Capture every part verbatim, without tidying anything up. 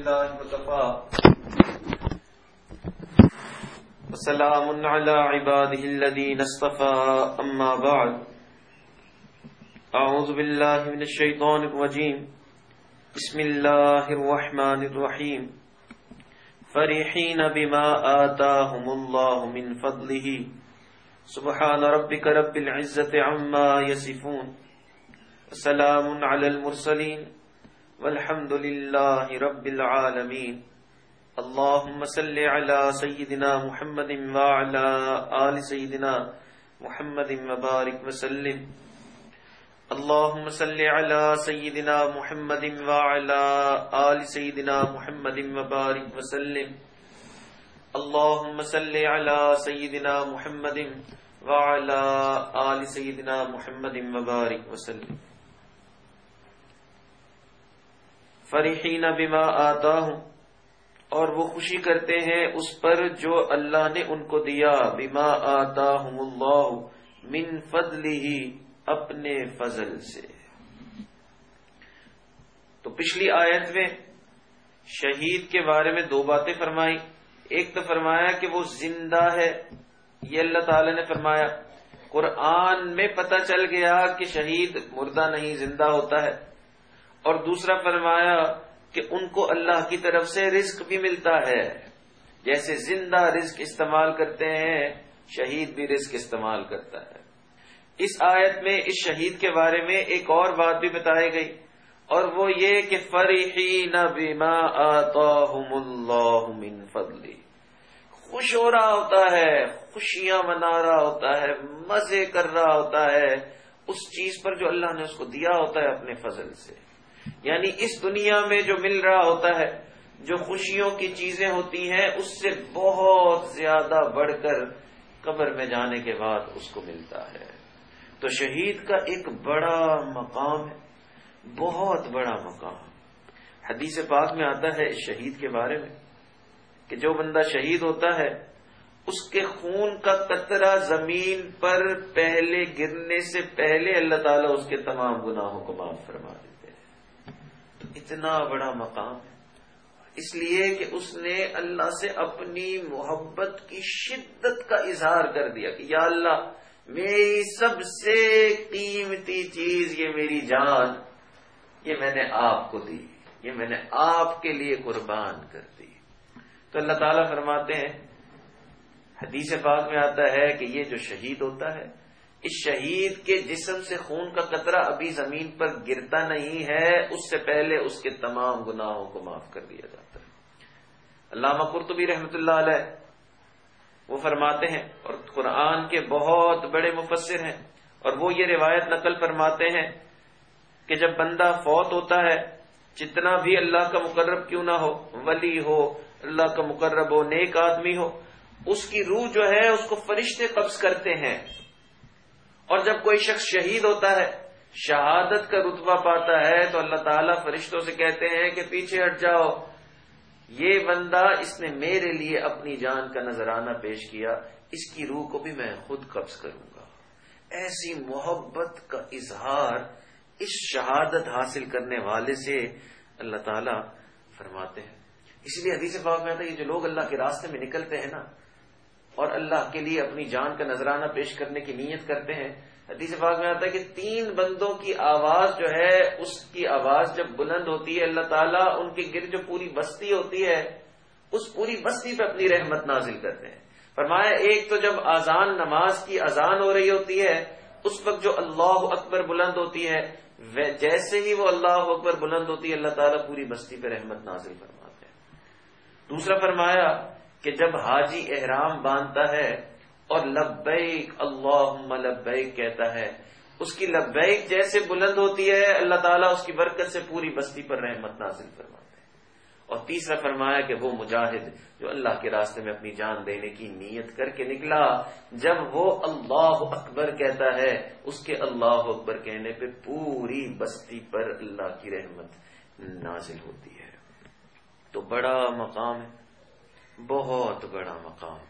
لله وكفى وسلام على عباده الذين اصطفى أما بعد أعوذ بالله من الشيطان الرجيم بسم الله الرحمن الرحيم فرحين بما آتاهم الله من فضله سبحان ربك رب العزة عما يصفون وسلام على المرسلين والحمد لله رب العالمين اللهم صل على سيدنا محمد وعلى آل سيدنا محمد وبارك وسلم اللهم صل على سيدنا محمد وعلى آل سيدنا محمد وبارك وسلم اللهم صل على سيدنا محمد وعلى آل سيدنا محمد وبارك وسلم فرحین بما آتاہم، اور وہ خوشی کرتے ہیں اس پر جو اللہ نے ان کو دیا، بما آتاہم اللہ من فضلہ، اپنے فضل سے۔ تو پچھلی آیت میں شہید کے بارے میں دو باتیں فرمائی، ایک تو فرمایا کہ وہ زندہ ہے، یہ اللہ تعالی نے فرمایا۔ قرآن میں پتہ چل گیا کہ شہید مردہ نہیں زندہ ہوتا ہے، اور دوسرا فرمایا کہ ان کو اللہ کی طرف سے رزق بھی ملتا ہے، جیسے زندہ رزق استعمال کرتے ہیں شہید بھی رزق استعمال کرتا ہے۔ اس آیت میں اس شہید کے بارے میں ایک اور بات بھی بتائی گئی، اور وہ یہ کہ فرحین بما آتاہم اللہ من فضلہ، خوش ہو رہا ہوتا ہے، خوشیاں منا رہا ہوتا ہے، مزے کر رہا ہوتا ہے اس چیز پر جو اللہ نے اس کو دیا ہوتا ہے اپنے فضل سے۔ یعنی اس دنیا میں جو مل رہا ہوتا ہے، جو خوشیوں کی چیزیں ہوتی ہیں، اس سے بہت زیادہ بڑھ کر قبر میں جانے کے بعد اس کو ملتا ہے۔ تو شہید کا ایک بڑا مقام ہے، بہت بڑا مقام۔ حدیث پاک میں آتا ہے اس شہید کے بارے میں کہ جو بندہ شہید ہوتا ہے اس کے خون کا قطرہ زمین پر پہلے گرنے سے پہلے اللہ تعالیٰ اس کے تمام گناہوں کو معاف فرما دیتے ہیں۔ تو اتنا بڑا مقام ہے، اس لیے کہ اس نے اللہ سے اپنی محبت کی شدت کا اظہار کر دیا کہ یا اللہ، میری سب سے قیمتی چیز یہ میری جان، یہ میں نے آپ کو دی، یہ میں نے آپ کے لیے قربان کر دی۔ تو اللہ تعالیٰ فرماتے ہیں، حدیث پاک میں آتا ہے کہ یہ جو شہید ہوتا ہے، اس شہید کے جسم سے خون کا قطرہ ابھی زمین پر گرتا نہیں ہے، اس سے پہلے اس کے تمام گناہوں کو معاف کر دیا جاتا ہے۔ علامہ قرطبی رحمۃ اللہ علیہ وہ فرماتے ہیں، اور قرآن کے بہت بڑے مفسر ہیں، اور وہ یہ روایت نقل فرماتے ہیں کہ جب بندہ فوت ہوتا ہے، جتنا بھی اللہ کا مقرب کیوں نہ ہو، ولی ہو، اللہ کا مقرب ہو، نیک آدمی ہو، اس کی روح جو ہے اس کو فرشتے قبض کرتے ہیں، اور جب کوئی شخص شہید ہوتا ہے، شہادت کا رتبہ پاتا ہے، تو اللہ تعالیٰ فرشتوں سے کہتے ہیں کہ پیچھے ہٹ جاؤ، یہ بندہ اس نے میرے لیے اپنی جان کا نذرانہ پیش کیا، اس کی روح کو بھی میں خود قبض کروں گا۔ ایسی محبت کا اظہار اس شہادت حاصل کرنے والے سے اللہ تعالیٰ فرماتے ہیں۔ اس لیے حدیث پاک میں آتا ہے کہ جو لوگ اللہ کے راستے میں نکلتے ہیں نا، اور اللہ کے لیے اپنی جان کا نذرانہ پیش کرنے کی نیت کرتے ہیں، حدیث پاک میں آتا ہے کہ تین بندوں کی آواز جو ہے، اس کی آواز جب بلند ہوتی ہے، اللہ تعالیٰ ان کے گرد جو پوری بستی ہوتی ہے، اس پوری بستی پہ اپنی رحمت نازل کرتے ہیں۔ فرمایا ایک تو جب آذان، نماز کی اذان ہو رہی ہوتی ہے، اس وقت جو اللہ اکبر بلند ہوتی ہے، جیسے ہی وہ اللہ اکبر بلند ہوتی ہے، اللہ تعالیٰ پوری بستی پہ رحمت نازل فرماتے ہیں۔ دوسرا فرمایا کہ جب حاجی احرام باندھتا ہے اور لبیک اللہم لبیک کہتا ہے، اس کی لبیک جیسے بلند ہوتی ہے، اللہ تعالیٰ اس کی برکت سے پوری بستی پر رحمت نازل فرماتے ہیں۔ اور تیسرا فرمایا کہ وہ مجاہد جو اللہ کے راستے میں اپنی جان دینے کی نیت کر کے نکلا، جب وہ اللہ اکبر کہتا ہے، اس کے اللہ اکبر کہنے پہ پوری بستی پر اللہ کی رحمت نازل ہوتی ہے۔ تو بڑا مقام ہے، بہت بڑا مقام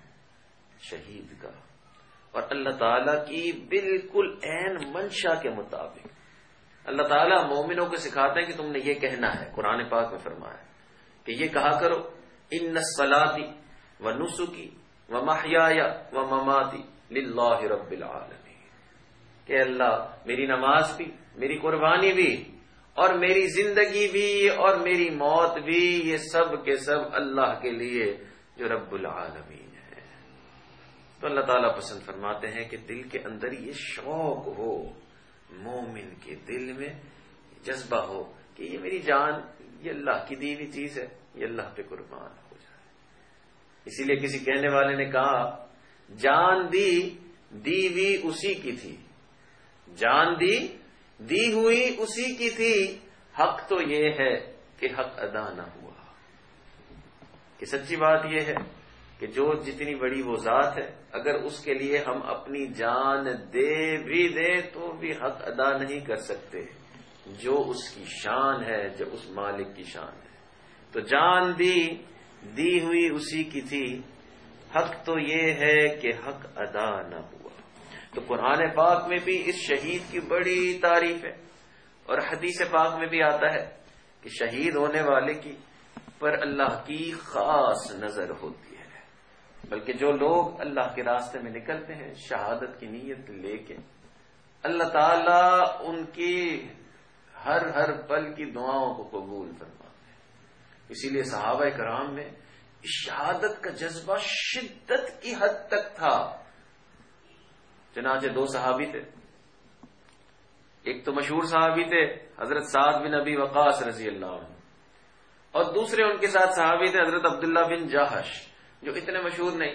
شہید کا، اور اللہ تعالیٰ کی بالکل عین منشا کے مطابق اللہ تعالیٰ مومنوں کو سکھاتے ہیں کہ تم نے یہ کہنا ہے۔ قرآن پاک میں فرمایا کہ یہ کہا کرو ان الصلاۃ و نسکی و محیای و مماتی للہ رب العالمین، کہ اللہ میری نماز بھی، میری قربانی بھی، اور میری زندگی بھی، اور میری موت بھی، یہ سب کے سب اللہ کے لیے جو رب العالمین ہے۔ تو اللہ تعالیٰ پسند فرماتے ہیں کہ دل کے اندر یہ شوق ہو، مومن کے دل میں جذبہ ہو کہ یہ میری جان یہ اللہ کی دی ہوئی چیز ہے، یہ اللہ پہ قربان ہو جائے۔ اسی لیے کسی کہنے والے نے کہا جان دی دی ہوئی اسی کی تھی، جان دی دی ہوئی اسی کی تھی، حق تو یہ ہے کہ حق ادا نہ ہوا۔ کہ سچی بات یہ ہے کہ جو جتنی بڑی وہ ذات ہے، اگر اس کے لیے ہم اپنی جان دے بھی دیں تو بھی حق ادا نہیں کر سکتے، جو اس کی شان ہے، جو اس مالک کی شان ہے۔ تو جان دی دی ہوئی اسی کی تھی، حق تو یہ ہے کہ حق ادا نہ ہوا۔ تو قرآن پاک میں بھی اس شہید کی بڑی تعریف ہے، اور حدیث پاک میں بھی آتا ہے کہ شہید ہونے والے کی پر اللہ کی خاص نظر ہوتی ہے۔ بلکہ جو لوگ اللہ کے راستے میں نکلتے ہیں شہادت کی نیت لے کے، اللہ تعالیٰ ان کی ہر ہر پل کی دعاؤں کو قبول فرماتے ہیں۔ اسی لیے صحابہ کرام میں شہادت کا جذبہ شدت کی حد تک تھا۔ چنانچہ دو صحابی تھے، ایک تو مشہور صحابی تھے حضرت سعد بن ابی وقاص رضی اللہ عنہ، اور دوسرے ان کے ساتھ صحابی تھے حضرت عبداللہ بن جاحش، جو اتنے مشہور نہیں۔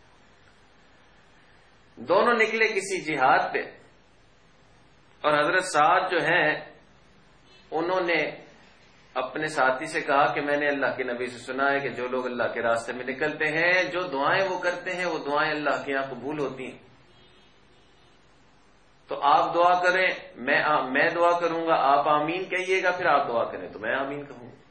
دونوں نکلے کسی جہاد پہ، اور حضرت سعد جو ہیں انہوں نے اپنے ساتھی سے کہا کہ میں نے اللہ کے نبی سے سنا ہے کہ جو لوگ اللہ کے راستے میں نکلتے ہیں جو دعائیں وہ کرتے ہیں وہ دعائیں اللہ کے یہاں قبول ہوتی ہیں، تو آپ دعا کریں، میں میں دعا کروں گا، آپ آمین کہیے گا، پھر آپ دعا کریں تو میں آمین کہوں گا۔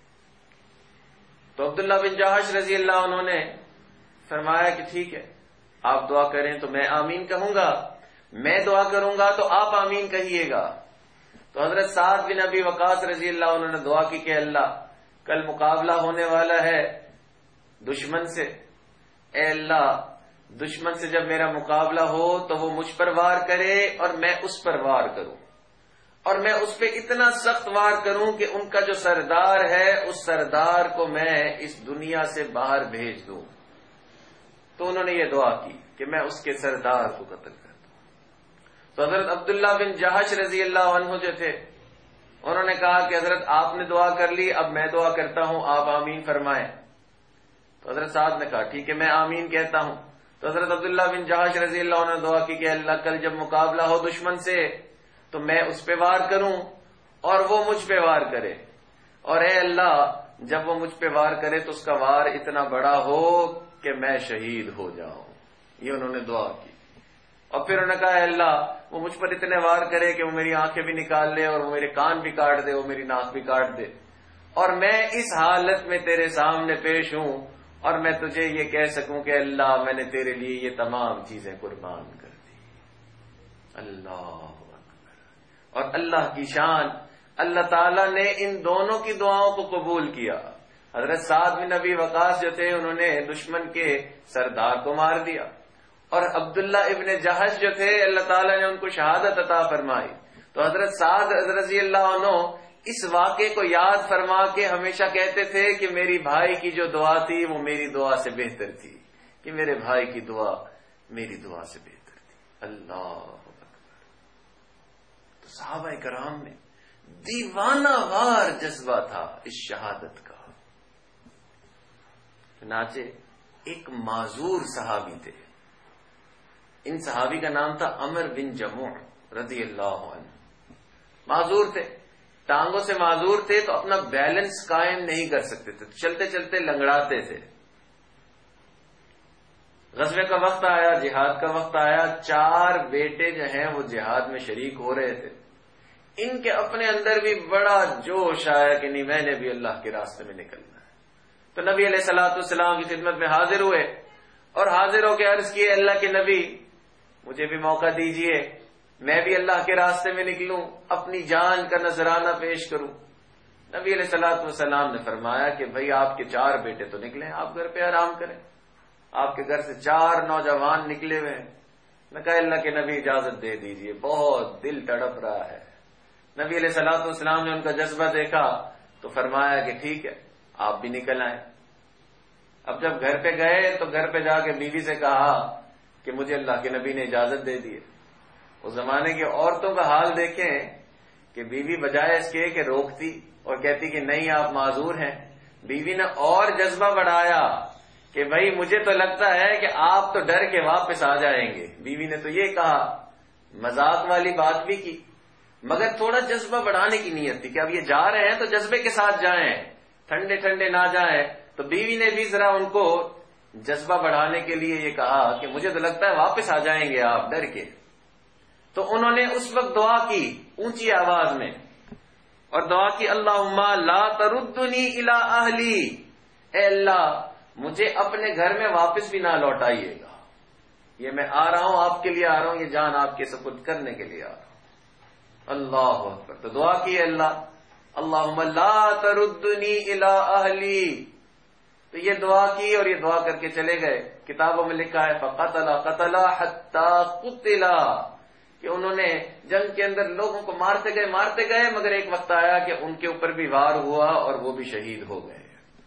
تو عبداللہ بن جاحش رضی اللہ عنہ نے فرمایا کہ ٹھیک ہے، آپ دعا کریں تو میں آمین کہوں گا، میں دعا کروں گا تو آپ آمین کہیے گا۔ تو حضرت سعد بن ابی وقاص رضی اللہ عنہ نے دعا کی کہ اللہ کل مقابلہ ہونے والا ہے دشمن سے، اے اللہ دشمن سے جب میرا مقابلہ ہو تو وہ مجھ پر وار کرے اور میں اس پر وار کروں، اور میں اس پہ اتنا سخت وار کروں کہ ان کا جو سردار ہے اس سردار کو میں اس دنیا سے باہر بھیج دوں۔ تو انہوں نے یہ دعا کی کہ میں اس کے سردار کو قتل کر دوں۔ تو حضرت عبداللہ بن جاحش رضی اللہ عنہ جو تھے انہوں نے کہا کہ حضرت آپ نے دعا کر لی، اب میں دعا کرتا ہوں، آپ آمین فرمائیں۔ تو حضرت سعد نے کہا ٹھیک ہے میں آمین کہتا ہوں۔ تو حضرت عبداللہ بن جاحش رضی اللہ عنہ نے دعا کی کہ اللہ کل جب مقابلہ ہو دشمن سے تو میں اس پہ وار کروں اور وہ مجھ پہ وار کرے، اور اے اللہ جب وہ مجھ پہ وار کرے تو اس کا وار اتنا بڑا ہو کہ میں شہید ہو جاؤں۔ یہ انہوں نے دعا کی، اور پھر انہوں نے کہا اے اللہ وہ مجھ پر اتنے وار کرے کہ وہ میری آنکھیں بھی نکال لے اور وہ میرے کان بھی کاٹ دے، وہ میری ناک بھی کاٹ دے، اور میں اس حالت میں تیرے سامنے پیش ہوں اور میں تجھے یہ کہہ سکوں کہ اللہ میں نے تیرے لیے یہ تمام چیزیں قربان کر دی۔ اللہ اکبر۔ اور اللہ کی شان، اللہ تعالیٰ نے ان دونوں کی دعاؤں کو قبول کیا۔ حضرت سعد بن ابی وقاص جو تھے انہوں نے دشمن کے سردار کو مار دیا، اور عبداللہ ابن جہش جو تھے اللہ تعالیٰ نے ان کو شہادت عطا فرمائی۔ تو حضرت سعد رضی اللہ عنہ اس واقعے کو یاد فرما کے ہمیشہ کہتے تھے کہ میری بھائی کی جو دعا تھی وہ میری دعا سے بہتر تھی، کہ میرے بھائی کی دعا میری دعا سے بہتر تھی۔ اللہ اکبر۔ تو صحابہ کرام میں دیوانہ وار جذبہ تھا اس شہادت کا۔ چنانچہ ایک معذور صحابی تھے، ان صحابی کا نام تھا عمر بن جموع رضی اللہ عنہ۔ معذور تھے، ٹانگوں سے معذور تھے، تو اپنا بیلنس قائم نہیں کر سکتے تھے، چلتے چلتے لنگڑاتے تھے۔ غزوے کا وقت آیا، جہاد کا وقت آیا، چار بیٹے جو ہیں وہ جہاد میں شریک ہو رہے تھے۔ ان کے اپنے اندر بھی بڑا جوش آیا کہ نہیں میں نے بھی اللہ کے راستے میں نکلنا ہے۔ تو نبی علیہ الصلوۃ والسلام کی خدمت میں حاضر ہوئے اور حاضر ہو کے عرض کیے اللہ کے نبی مجھے بھی موقع دیجئے، میں بھی اللہ کے راستے میں نکلوں، اپنی جان کا نذرانہ پیش کروں۔ نبی علیہ الصلوۃ والسلام نے فرمایا کہ بھئی آپ کے چار بیٹے تو نکلے ہیں، آپ گھر پہ آرام کریں. آپ کے گھر سے چار نوجوان نکلے ہوئے ہیں. میں کہا اللہ کے نبی اجازت دے دیجئے، بہت دل تڑپ رہا ہے. نبی علیہ الصلوۃ والسلام نے ان کا جذبہ دیکھا تو فرمایا کہ ٹھیک ہے آپ بھی نکل آئیں. اب جب گھر پہ گئے تو گھر پہ جا کے بیوی سے کہا کہ مجھے اللہ کے نبی نے اجازت دے دی ہے. اس زمانے کی عورتوں کا حال دیکھیں کہ بیوی بجائے اس کے کہ روکتی اور کہتی کہ نہیں آپ معذور ہیں، بیوی نے اور جذبہ بڑھایا کہ بھائی مجھے تو لگتا ہے کہ آپ تو ڈر کے واپس آ جائیں گے. بیوی نے تو یہ کہا، مذاق والی بات بھی کی، مگر تھوڑا جذبہ بڑھانے کی نیت تھی کہ اب یہ جا رہے ہیں تو جذبے کے ساتھ جائیں، ٹھنڈے ٹھنڈے نہ جائیں. تو بیوی نے بھی ذرا ان کو جذبہ بڑھانے کے لیے یہ کہا کہ مجھے تو لگتا ہے واپس آ جائیں گے آپ ڈر کے. تو انہوں نے اس وقت دعا کی اونچی آواز میں، اور دعا کی اللہم لا تردنی الی اہلی، اے اللہ مجھے اپنے گھر میں واپس بھی نہ لوٹائیے گا. یہ میں آ رہا ہوں آپ کے لیے آ رہا ہوں، یہ جان آپ کے سپرد کرنے کے لیے آ رہا ہوں. اللہ اکبر. تو دعا کی اللہ اللہم لا تردنی الی اہلی. تو یہ دعا کی اور یہ دعا کر کے چلے گئے. کتابوں میں لکھا ہے فقتل قتل حتی قتل، کہ انہوں نے جنگ کے اندر لوگوں کو مارتے گئے مارتے گئے مگر ایک وقت آیا کہ ان کے اوپر بھی وار ہوا اور وہ بھی شہید ہو گئے.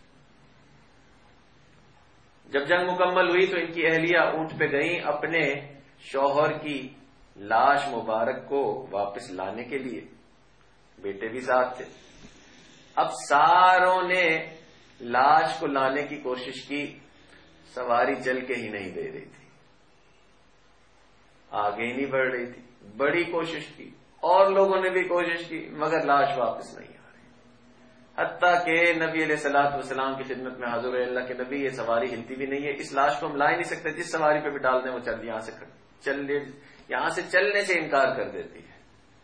جب جنگ مکمل ہوئی تو ان کی اہلیہ اونٹ پہ گئیں اپنے شوہر کی لاش مبارک کو واپس لانے کے لیے. بیٹے بھی ساتھ تھے. اب ساروں نے لاش کو لانے کی کوشش کی، سواری چل کے ہی نہیں دے رہی تھی، آگے ہی نہیں بڑھ رہی تھی. بڑی کوشش کی اور لوگوں نے بھی کوشش کی مگر لاش واپس نہیں آ رہی. حتیٰ کہ نبی علیہ الصلوۃ والسلام کی خدمت میں حضور اللہ کے نبی یہ سواری ہلتی بھی نہیں ہے، اس لاش کو ہم لا ہی نہیں سکتے، جس سواری پہ بھی ڈال دیں وہ چل یہاں سے چل یہاں سے چلنے سے انکار کر دیتی ہے.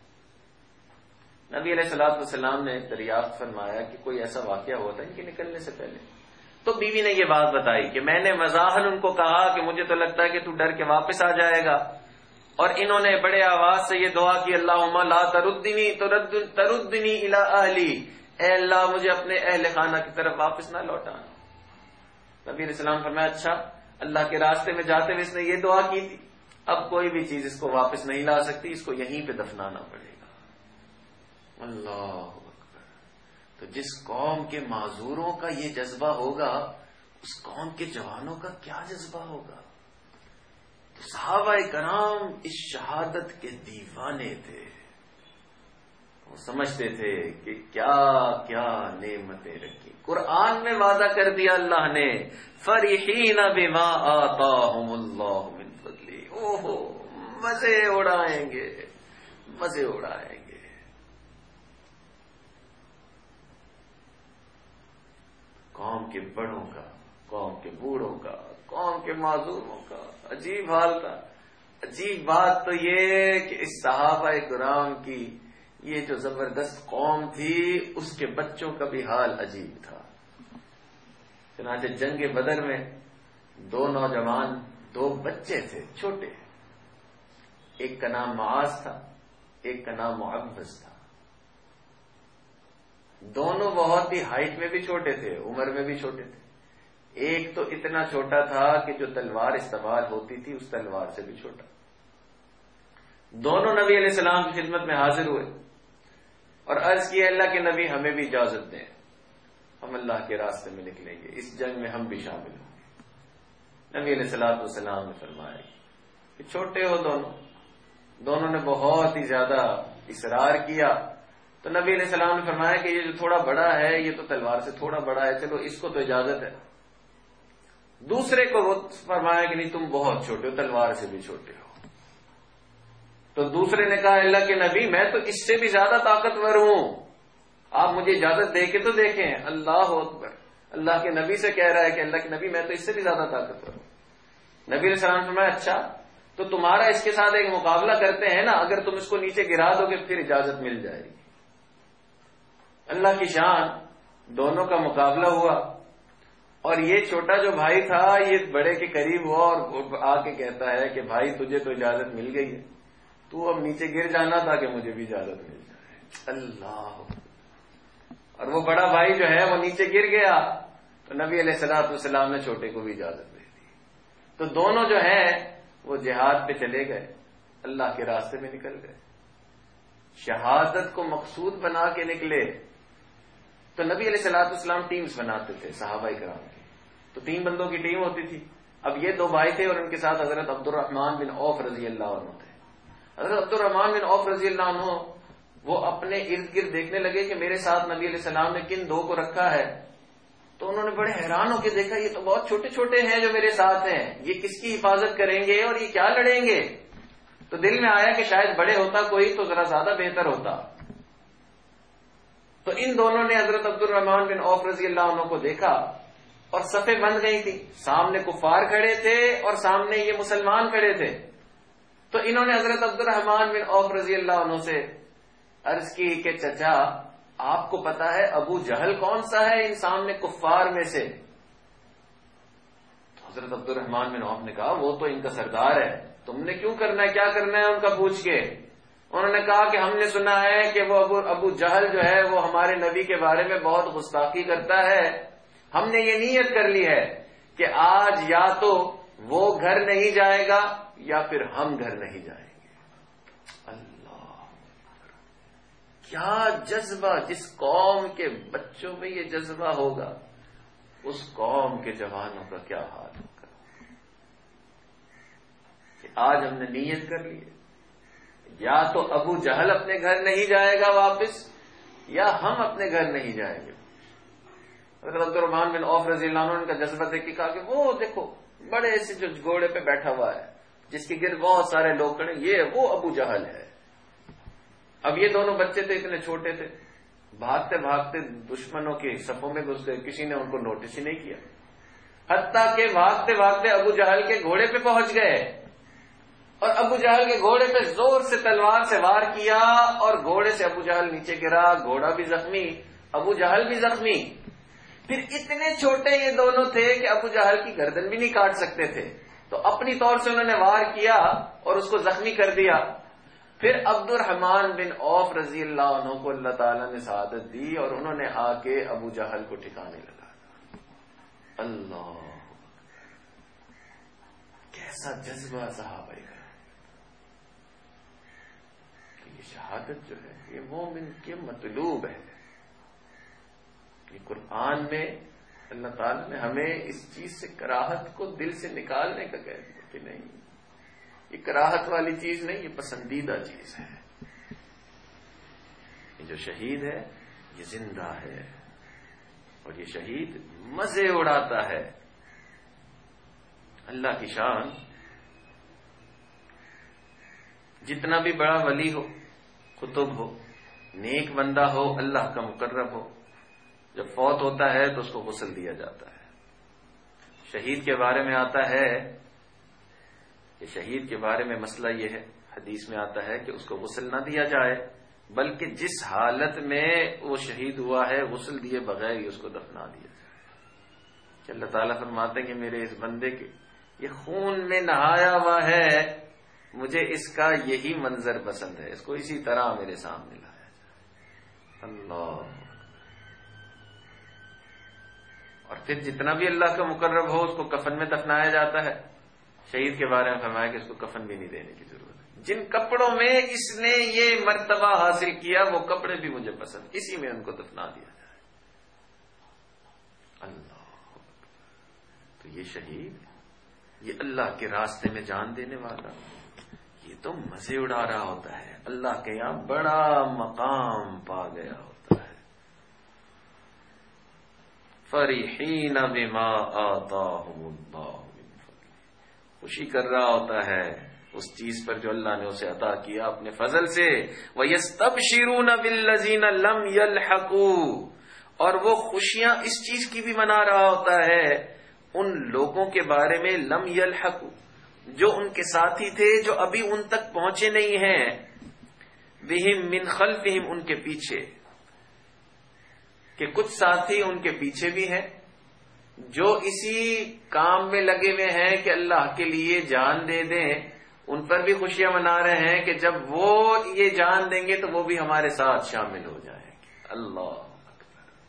نبی علیہ الصلوۃ والسلام نے دریافت فرمایا کہ کوئی ایسا واقعہ ہوا تھا ان کے نکلنے سے پہلے. تو بیوی نے یہ بات بتائی کہ میں نے مزاحن ان کو کہا کہ مجھے تو لگتا ہے کہ تو ڈر کے واپس آ جائے گا، اور انہوں نے بڑے آواز سے یہ دعا کی اللہم لا تردنی تردنی الی اہلی، اے اللہ مجھے اپنے اہل خانہ کی طرف واپس نہ لوٹانا. نبی علیہ السلام فرمایا اچھا اللہ کے راستے میں جاتے ہوئے اس نے یہ دعا کی تھی، اب کوئی بھی چیز اس کو واپس نہیں لا سکتی، اس کو یہیں پہ دفنانا پڑے گا. اللہ اکبر. تو جس قوم کے معذوروں کا یہ جذبہ ہوگا اس قوم کے جوانوں کا کیا جذبہ ہوگا. تو صحابہ کرام اس شہادت کے دیوانے تھے، وہ سمجھتے تھے کہ کیا کیا نعمتیں رکھی. قرآن میں وعدہ کر دیا اللہ نے فرحین بما آتاہم اللہ من فضلہ، اوہو مزے اڑائیں گے مزے اڑائیں گے. قوم کے بڑوں کا، قوم کے بوڑھوں کا، قوم کے معذوروں کا عجیب حال تھا. عجیب بات تو یہ کہ اس صحابہ کرام کی یہ جو زبردست قوم تھی اس کے بچوں کا بھی حال عجیب تھا. چنانچہ جنگ بدر میں دو نوجوان دو بچے تھے چھوٹے، ایک کا نام معاذ تھا ایک کا نام معبز تھا. دونوں بہت ہی ہائٹ میں بھی چھوٹے تھے، عمر میں بھی چھوٹے تھے. ایک تو اتنا چھوٹا تھا کہ جو تلوار استعمال ہوتی تھی اس تلوار سے بھی چھوٹا. دونوں نبی علیہ السلام کی خدمت میں حاضر ہوئے اور عرض کی اللہ کے نبی ہمیں بھی اجازت دیں، ہم اللہ کے راستے میں نکلیں گے، اس جنگ میں ہم بھی شامل ہوں گے. نبی علیہ الصلوۃ والسلام نے فرمایا کہ چھوٹے ہو دونوں. دونوں نے بہت ہی زیادہ اصرار کیا تو نبی علیہ السلام نے فرمایا کہ یہ جو تھوڑا بڑا ہے یہ تو تلوار سے تھوڑا بڑا ہے، چلو اس کو تو اجازت ہے. دوسرے کو وہ فرمایا کہ نہیں تم بہت چھوٹے ہو، تلوار سے بھی چھوٹے ہو. تو دوسرے نے کہا اللہ کے نبی میں تو اس سے بھی زیادہ طاقتور ہوں، آپ مجھے اجازت دے کے تو دیکھیں. اللہ اکبر. اللہ کے نبی سے کہہ رہا ہے کہ اللہ کے نبی میں تو اس سے بھی زیادہ طاقتور ہوں. نبی علیہ السلام نے فرمایا اچھا تو تمہارا اس کے ساتھ ایک مقابلہ کرتے ہیں نا، اگر تم اس کو نیچے گرا دو گے پھر اجازت مل جائے گی. اللہ کی شان، دونوں کا مقابلہ ہوا اور یہ چھوٹا جو بھائی تھا یہ بڑے کے قریب ہوا اور آ کے کہتا ہے کہ بھائی تجھے تو اجازت مل گئی ہے، تو اب نیچے گر جانا تھا کہ مجھے بھی اجازت مل جائے. اللہ اور وہ بڑا بھائی جو ہے وہ نیچے گر گیا تو نبی علیہ الصلوۃ والسلام نے چھوٹے کو بھی اجازت دے دی. تو دونوں جو ہیں وہ جہاد پہ چلے گئے, اللہ کے راستے میں نکل گئے, شہادت کو مقصود بنا کے نکلے. تو نبی علیہ الصلوۃ والسلام ٹیمز بناتے تھے صحابہ کرام کی, تو تین بندوں کی ٹیم ہوتی تھی. اب یہ دو بھائی تھے اور ان کے ساتھ حضرت عبد الرحمن بن عوف رضی اللہ عنہ تھے. حضرت عبد الرحمن بن عوف رضی اللہ عنہ وہ اپنے ارد گرد دیکھنے لگے کہ میرے ساتھ نبی علیہ السلام نے کن دو کو رکھا ہے. تو انہوں نے بڑے حیران ہو کے دیکھا یہ تو بہت چھوٹے چھوٹے ہیں جو میرے ساتھ ہیں, یہ کس کی حفاظت کریں گے اور یہ کیا لڑیں گے. تو دل میں آیا کہ شاید بڑے ہوتا کوئی تو ذرا زیادہ بہتر ہوتا. تو ان دونوں نے حضرت عبد الرحمن بن عوف رضی اللہ عنہ کو دیکھا اور صفیں بند گئی تھی, سامنے کفار کھڑے تھے اور سامنے یہ مسلمان کھڑے تھے. تو انہوں نے حضرت عبد الرحمن بن عوف رضی اللہ عنہ سے عرض کی کہ چچا آپ کو پتا ہے ابو جہل کون سا ہے ان سامنے کفار میں سے. تو حضرت عبد الرحمن بن عوف نے کہا وہ تو ان کا سردار ہے, تم نے کیوں کرنا ہے, کیا کرنا ہے ان کا پوچھ کے. انہوں نے کہا کہ ہم نے سنا ہے کہ وہ ابو ابو جہل جو ہے وہ ہمارے نبی کے بارے میں بہت گستاخی کرتا ہے, ہم نے یہ نیت کر لی ہے کہ آج یا تو وہ گھر نہیں جائے گا یا پھر ہم گھر نہیں جائیں گے. اللہ کیا جذبہ, جس قوم کے بچوں میں یہ جذبہ ہوگا اس قوم کے جوانوں کا کیا حال ہوگا کہ آج ہم نے نیت کر لی ہے یا تو ابو جہل اپنے گھر نہیں جائے گا واپس یا ہم اپنے گھر نہیں جائیں گے. حضرت عبد الرحمن بن عوف رضی اللہ عنہ نے کا جذبہ دیکھ کے کہا کہ وہ دیکھو بڑے سے جو گھوڑے پہ بیٹھا ہوا ہے جس کے گرد بہت سارے لوگ کھڑے, یہ وہ ابو جہل ہے. اب یہ دونوں بچے تھے, اتنے چھوٹے تھے, بھاگتے بھاگتے دشمنوں کے صفوں میں گھس گئے, کسی نے ان کو نوٹس ہی نہیں کیا. حتیٰ کہ بھاگتے بھاگتے ابو جہل کے گھوڑے پہ پہنچ گئے اور ابو جہل کے گھوڑے پہ زور سے تلوار سے وار کیا اور گھوڑے سے ابو جہل نیچے گرا, گھوڑا بھی زخمی, ابو جہل بھی زخمی. پھر اتنے چھوٹے یہ دونوں تھے کہ ابو جہل کی گردن بھی نہیں کاٹ سکتے تھے, تو اپنی طور سے انہوں نے وار کیا اور اس کو زخمی کر دیا. پھر عبد الرحمن بن عوف رضی اللہ عنہ کو اللہ تعالیٰ نے سعادت دی اور انہوں نے آ کے ابو جہل کو ٹھکانے لگا. اللہ کیسا جذبہ صحابہ کا. یہ شہادت جو ہے یہ مومن کے مطلوب ہے. یہ قرآن میں اللہ تعالیٰ نے ہمیں اس چیز سے کراہت کو دل سے نکالنے کا کہہ دیا کہ نہیں, یہ کراہت والی چیز نہیں, یہ پسندیدہ چیز ہے. یہ جو شہید ہے یہ زندہ ہے اور یہ شہید مزے اڑاتا ہے. اللہ کی شان, جتنا بھی بڑا ولی ہو, قطب ہو, نیک بندہ ہو, اللہ کا مقرب ہو, جب فوت ہوتا ہے تو اس کو غسل دیا جاتا ہے. شہید کے بارے میں آتا ہے کہ شہید کے بارے میں مسئلہ یہ ہے, حدیث میں آتا ہے کہ اس کو غسل نہ دیا جائے بلکہ جس حالت میں وہ شہید ہوا ہے غسل دیے بغیر ہی اس کو دفنا دیا جائے. کہ اللہ تعالیٰ فرماتے ہیں کہ میرے اس بندے کے یہ خون میں نہایا ہوا ہے, مجھے اس کا یہی منظر پسند ہے, اس کو اسی طرح میرے سامنے لایا جائے. اللہ. اور پھر جتنا بھی اللہ کا مقرب ہو اس کو کفن میں دفنایا جاتا ہے. شہید کے بارے میں فرمایا کہ اس کو کفن بھی نہیں دینے کی ضرورت ہے. جن کپڑوں میں اس نے یہ مرتبہ حاصل کیا وہ کپڑے بھی مجھے پسند, اسی میں ان کو دفنا دیا جائے. اللہ. تو یہ شہید, یہ اللہ کے راستے میں جان دینے والا, یہ تو مزے اڑا رہا ہوتا ہے, اللہ کے یہاں بڑا مقام پا گیا ہوتا ہے. فرحین بما آتاہم اللہ من فضلہ, خوشی کر رہا ہوتا ہے اس چیز پر جو اللہ نے اسے عطا کیا اپنے فضل سے. وَيَسْتَبْشِرُونَ بِالَّذِينَ لَمْ يَلْحَقُوا, اور وہ خوشیاں اس چیز کی بھی منا رہا ہوتا ہے ان لوگوں کے بارے میں لم یلحقوا, جو ان کے ساتھی تھے جو ابھی ان تک پہنچے نہیں ہیں. بہم من خلفہم, ان کے پیچھے, کہ کچھ ساتھی ان کے پیچھے بھی ہیں جو اسی کام میں لگے ہوئے ہیں کہ اللہ کے لیے جان دے دیں. ان پر بھی خوشیاں منا رہے ہیں کہ جب وہ یہ جان دیں گے تو وہ بھی ہمارے ساتھ شامل ہو جائیں گے. اللہ اکبر.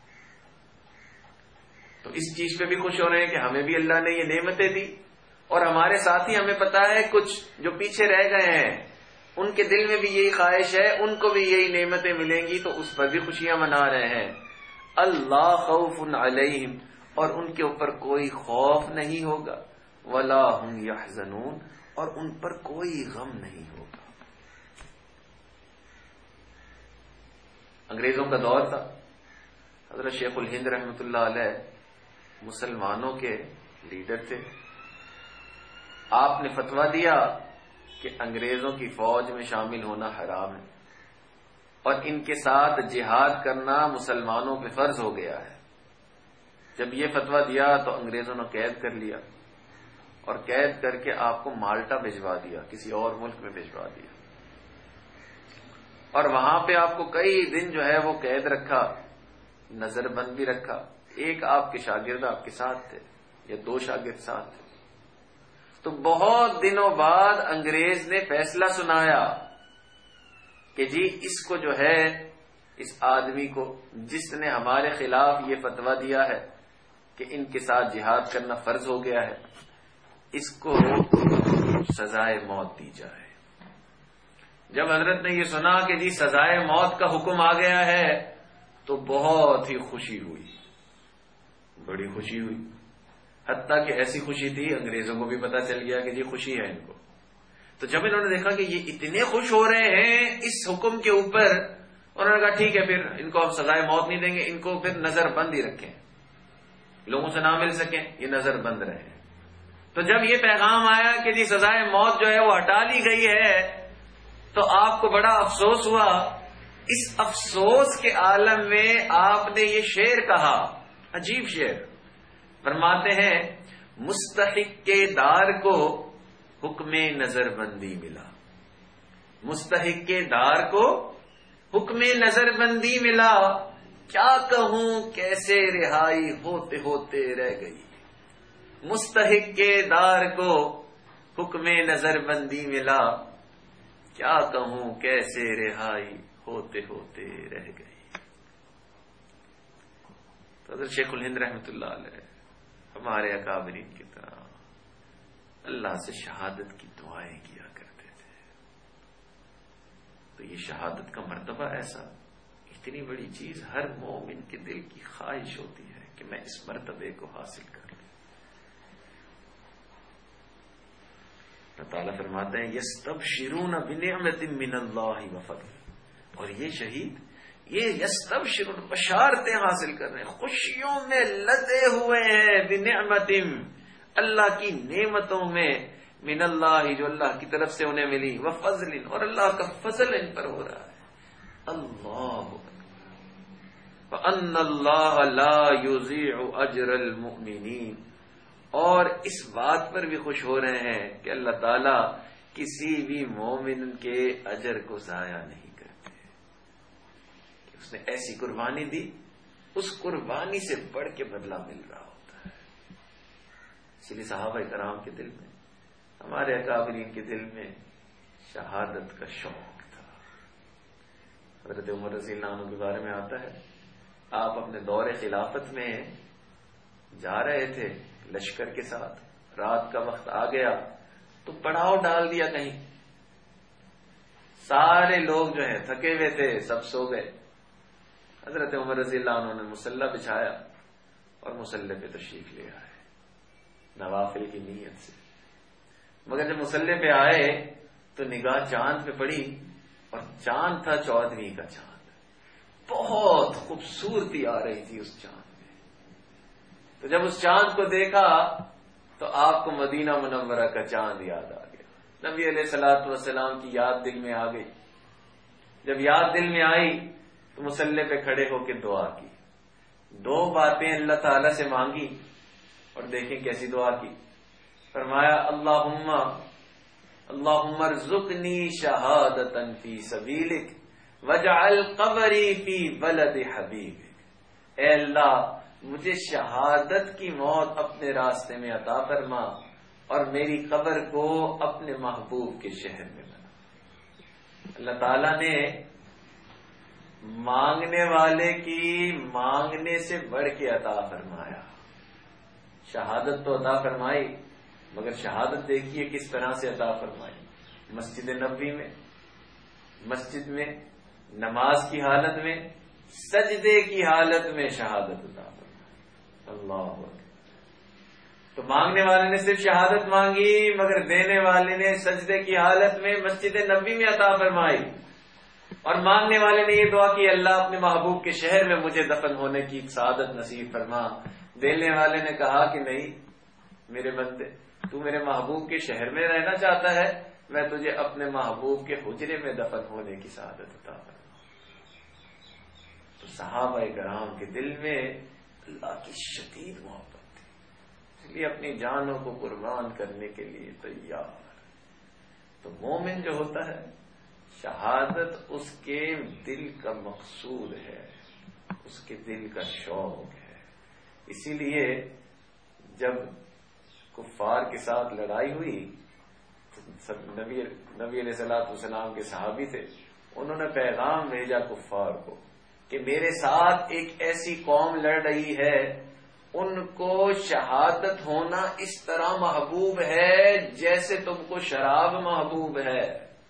تو اس چیز پہ بھی خوش ہو رہے ہیں کہ ہمیں بھی اللہ نے یہ نعمتیں دی، اور ہمارے ساتھی ہمیں پتا ہے کچھ جو پیچھے رہ گئے ہیں ان کے دل میں بھی یہی خواہش ہے، ان کو بھی یہی نعمتیں ملیں گی، تو اس پر بھی خوشیاں منا رہے ہیں۔ اللہ خوف علیہم، اور ان کے اوپر کوئی خوف نہیں ہوگا، ولا ہم یحزنون، اور ان پر کوئی غم نہیں ہوگا۔ انگریزوں کا دور تھا، حضرت شیخ الہند رحمۃ اللہ علیہ مسلمانوں کے لیڈر تھے۔ آپ نے فتویٰ دیا کہ انگریزوں کی فوج میں شامل ہونا حرام ہے، اور ان کے ساتھ جہاد کرنا مسلمانوں پہ فرض ہو گیا ہے۔ جب یہ فتویٰ دیا تو انگریزوں نے قید کر لیا، اور قید کر کے آپ کو مالٹا بھجوا دیا، کسی اور ملک میں بھجوا دیا، اور وہاں پہ آپ کو کئی دن جو ہے وہ قید رکھا، نظر بند بھی رکھا۔ ایک آپ کے شاگرد آپ کے ساتھ تھے، یا دو شاگرد ساتھ تھے۔ تو بہت دنوں بعد انگریز نے فیصلہ سنایا کہ جی اس کو جو ہے، اس آدمی کو جس نے ہمارے خلاف یہ فتویٰ دیا ہے کہ ان کے ساتھ جہاد کرنا فرض ہو گیا ہے، اس کو سزائے موت دی جائے۔ جب حضرت نے یہ سنا کہ جی سزائے موت کا حکم آ گیا ہے تو بہت ہی خوشی ہوئی، بڑی خوشی ہوئی، حتیٰ کہ ایسی خوشی تھی انگریزوں کو بھی پتا چل گیا کہ جی خوشی ہے ان کو۔ تو جب انہوں نے دیکھا کہ یہ اتنے خوش ہو رہے ہیں اس حکم کے اوپر، انہوں نے کہا ٹھیک ہے، پھر ان کو ہم سزائے موت نہیں دیں گے، ان کو پھر نظر بند ہی رکھیں، لوگوں سے نہ مل سکیں، یہ نظر بند رہے۔ تو جب یہ پیغام آیا کہ جی سزائے موت جو ہے وہ ہٹا لی گئی ہے، تو آپ کو بڑا افسوس ہوا۔ اس افسوس کے عالم میں آپ نے یہ شعر کہا، عجیب شعر، فرماتے ہیں مستحق کے دار کو حکم نظر بندی ملا، مستحق کے دار کو حکم نظر بندی ملا، کیا کہوں کیسے رہائی ہوتے ہوتے رہ گئی۔ مستحق کے دار کو حکم نظر بندی ملا، کیا کہوں کیسے رہائی ہوتے ہوتے رہ گئی۔ حضرت شیخ الہند رحمۃ اللہ علیہ ہمارے اکابرین کی طرح اللہ سے شہادت کی دعائیں کیا کرتے تھے۔ تو یہ شہادت کا مرتبہ ایسا، اتنی بڑی چیز، ہر مومن کے دل کی خواہش ہوتی ہے کہ میں اس مرتبے کو حاصل کر لوں۔ اللہ تعالیٰ فرماتے ہیں یستبشرون بنعمت من اللہ وفضل، اور یہ شہید یہ یستبشرون بشارتیں حاصل کر رہے ہیں، خوشیوں میں لدے ہوئے ہیں، بنعمت اللہ کی نعمتوں میں، من اللہ جو اللہ کی طرف سے انہیں ملی، وفضل اور اللہ کا فضل ان پر ہو رہا ہے۔ اللہ وَأَنَّ اللَّهَ لَا يُضِيعُ أَجْرَ الْمُؤْمِنِينَ، اور اس بات پر بھی خوش ہو رہے ہیں کہ اللہ تعالیٰ کسی بھی مومن کے اجر کو ضائع نہیں کرتے، کہ اس نے ایسی قربانی دی، اس قربانی سے بڑھ کے بدلہ مل رہا ہوتا ہے۔ اسی لیے صحابہ کرام کے دل میں، ہمارے اکابرین کے دل میں شہادت کا شوق تھا۔ حضرت عمر رضی اللہ عنہ کے بارے میں آتا ہے، آپ اپنے دور خلافت میں جا رہے تھے لشکر کے ساتھ، رات کا وقت آ گیا تو پڑاؤ ڈال دیا کہیں، سارے لوگ جو ہیں تھکے ہوئے تھے، سب سو گئے۔ حضرت عمر رضی اللہ عنہ نے مصلی بچھایا اور مصلی پہ تشریف لے آئے نوافل کی نیت سے، مگر جب مصلی پہ آئے تو نگاہ چاند پہ پڑی، اور چاند تھا چودھویں کا چاند، بہت خوبصورتی آ رہی تھی اس چاند میں۔ تو جب اس چاند کو دیکھا تو آپ کو مدینہ منورہ کا چاند یاد آ گیا، نبی علیہ الصلوۃ والسلام کی یاد دل میں آ گئی۔ جب یاد دل میں آئی تو مصلی پہ کھڑے ہو کے دعا کی، دو باتیں اللہ تعالی سے مانگی، اور دیکھیں کیسی دعا کی، فرمایا اللہم اللہم ارزقنی شہادتا فی سبیلک وجعل قبری فی بلد حبیبک، اے اللہ مجھے شہادت کی موت اپنے راستے میں عطا فرما، اور میری قبر کو اپنے محبوب کے شہر میں بنا۔ اللہ تعالیٰ نے مانگنے والے کی مانگنے سے بڑھ کے عطا فرمایا۔ شہادت تو عطا فرمائی، مگر شہادت دیکھیے کس طرح سے عطا فرمائی. مسجد نبوی میں، مسجد میں، نماز کی حالت میں، سجدے کی حالت میں شہادت عطا فرمائی. اللہ اکبر. تو مانگنے والے نے صرف شہادت مانگی، مگر دینے والے نے سجدے کی حالت میں مسجد نبوی میں عطا فرمائی. اور مانگنے والے نے یہ دعا کی اللہ اپنے محبوب کے شہر میں مجھے دفن ہونے کی سعادت نصیب فرما. دینے والے نے کہا کہ نہیں میرے بندے، تو میرے محبوب کے شہر میں رہنا چاہتا ہے، میں تجھے اپنے محبوب کے حجرے میں دفن ہونے کی سعادت عطا فرما. تو صحابہ کرام کے دل میں اللہ کی شدید محبت تھی، اس لیے اپنی جانوں کو قربان کرنے کے لیے تیار. تو مومن جو ہوتا ہے شہادت اس کے دل کا مقصود ہے، اس کے دل کا شوق ہے. اسی لیے جب کفار کے ساتھ لڑائی ہوئی، سب نبی نبی علیہ الصلوۃ والسلام کے صحابی تھے، انہوں نے پیغام بھیجا کفار کو کہ میرے ساتھ ایک ایسی قوم لڑ رہی ہے، ان کو شہادت ہونا اس طرح محبوب ہے جیسے تم کو شراب محبوب ہے.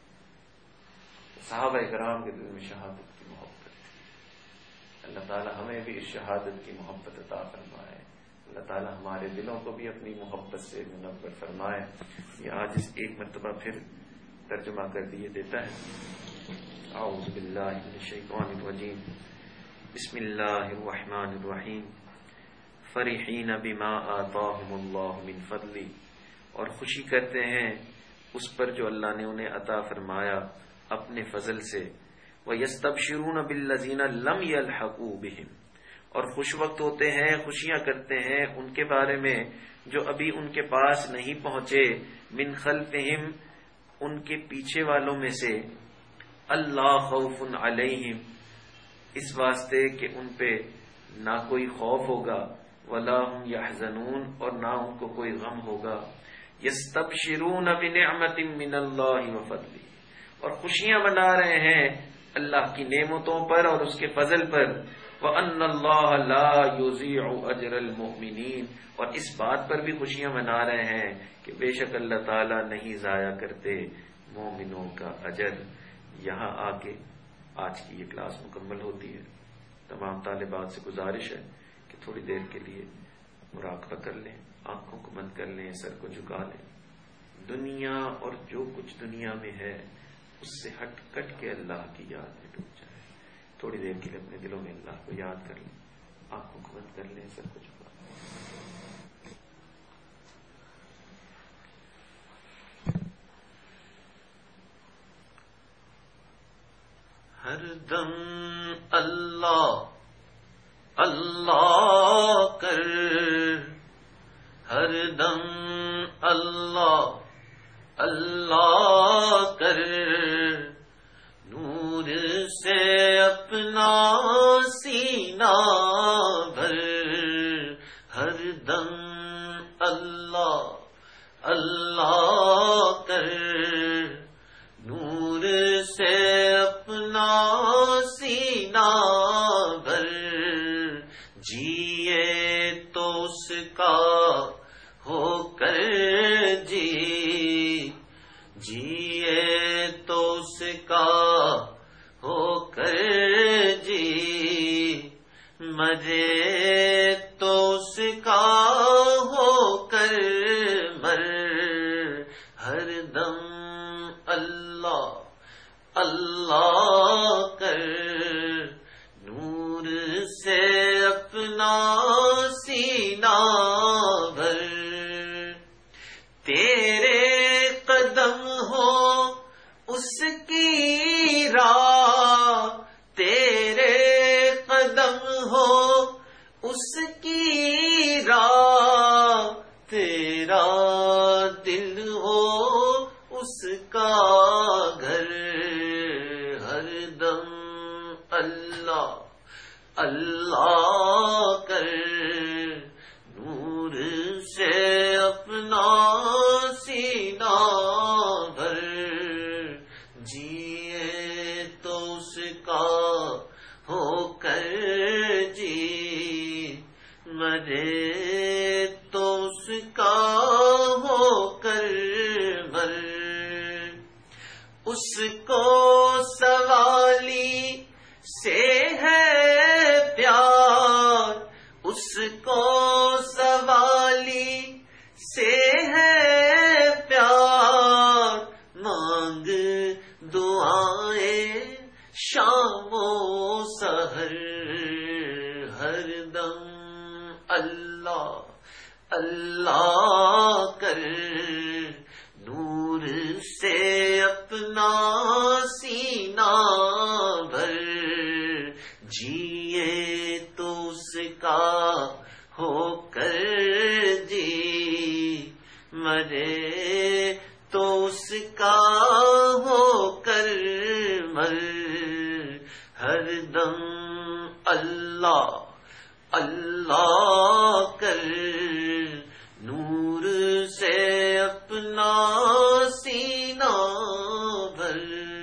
صحابہ کرام کے دل میں شہادت کی محبت ہے. اللہ تعالی ہمیں بھی اس شہادت کی محبت عطا فرمائے. اللہ تعالی ہمارے دلوں کو بھی اپنی محبت سے منور فرمائے. یہ آج اس ایک مرتبہ پھر ترجمہ کر دیے دیتا ہے. اعوذ باللہ من الشیطان الرجیم. بسم اللہ الرحمن الرحیم. فرحین بما آتاہم اللہ من فضلہ، اور خوشی کرتے ہیں اس پر جو اللہ نے انہیں عطا فرمایا اپنے فضل سے. وَيَسْتَبْشِرُونَ بِالَّذِينَ لَمْ يَلْحَقُوا بِهِمْ، اور خوش وقت ہوتے ہیں، خوشیاں کرتے ہیں ان کے بارے میں جو ابھی ان کے پاس نہیں پہنچے. من خلفہم، ان کے پیچھے والوں میں سے. اللہ خوف علیہم، اس واسطے کہ ان پہ نہ کوئی خوف ہوگا. ولا هم يحزنون، اور نہ ان کو کوئی غم ہوگا. یستبشرون بنعمت من اللہ وفضل، اور خوشیاں منا رہے ہیں اللہ کی نعمتوں پر اور اس کے فضل پر. وَأَنَّ اللَّهَ لَا يُضِيعُ أَجْرَ الْمُؤْمِنِينَ، اور اس بات پر بھی خوشیاں منا رہے ہیں کہ بے شک اللہ تعالیٰ نہیں ضائع کرتے مومنوں کا اجر. یہاں آ کے آج کی یہ کلاس مکمل ہوتی ہے. تمام طالبات سے گزارش ہے کہ تھوڑی دیر کے لیے مراقبہ کر لیں، آنکھوں کو بند کر لیں، سر کو جھکا لیں. دنیا اور جو کچھ دنیا میں ہے اس سے ہٹ کٹ کے اللہ کی یاد میں ڈوب جائے. تھوڑی دیر کے لیے اپنے دلوں میں اللہ کو یاد کر لیں، آنکھوں کو بند کر لیں، سر کو جھکا لیں. ہر دم اللہ اللہ کر، ہر دم اللہ اللہ کر. نور سے اپنا سینہ بھر، ہر دم اللہ اللہ کر. نور سے اپنا سینہ بھر. جیے تو اس کا ہو کر جی، جیے تو اس کا ہو کر جی. مرے تو اس کا ہو کر مر. ہر دم اللہ اللہ کر. نور سے اپنا سینہ بھر. تیرے قدم ہو اس کی راہ، تیرے قدم ہو اس کی راہ. تیرا دل ہو اس کا گھر. ہر دم اللہ اللہ کر. نور سے اپنا سینہ بھر. جیے تو اس کا ہو کر جی، مرے تو اللہ کر نور سے اپنا سینہ بھر، جیے تو اس کا ہو کر جی، مرے تو اس کا ہو کر مر، ہر دم اللہ اللہ کر نور سے اپنا سینہ بھر۔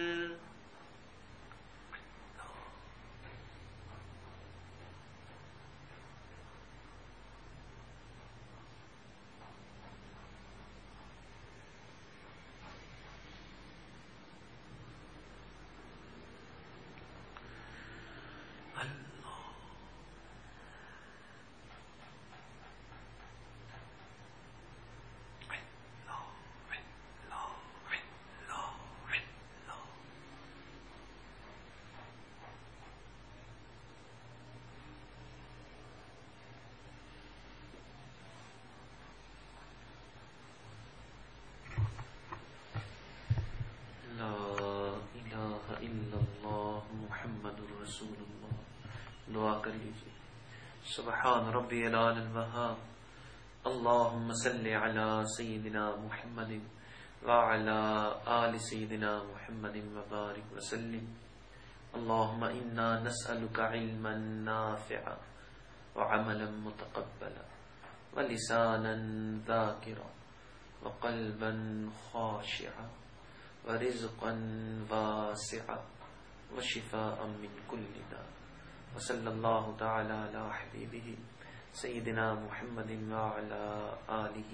دعا کر لیجیے۔ سبحان ربی العلی الوہاب، اللہم صلی علی سیدنا محمد وعلی آل سیدنا محمد وبارک وسلم۔ اللہم انا نسألک علما نافعا وعملا متقبلا ولسانا ذاکرا وقلبا خاشعا ورزقا واسعا وشفاء من كل داء، وصلی اللہ تعالی علی حبیبہ سیدنا محمد وعلی آلہ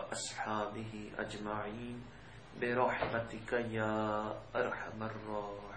واصحابہ اجمعین برحمتک یا ارحم الراحمین۔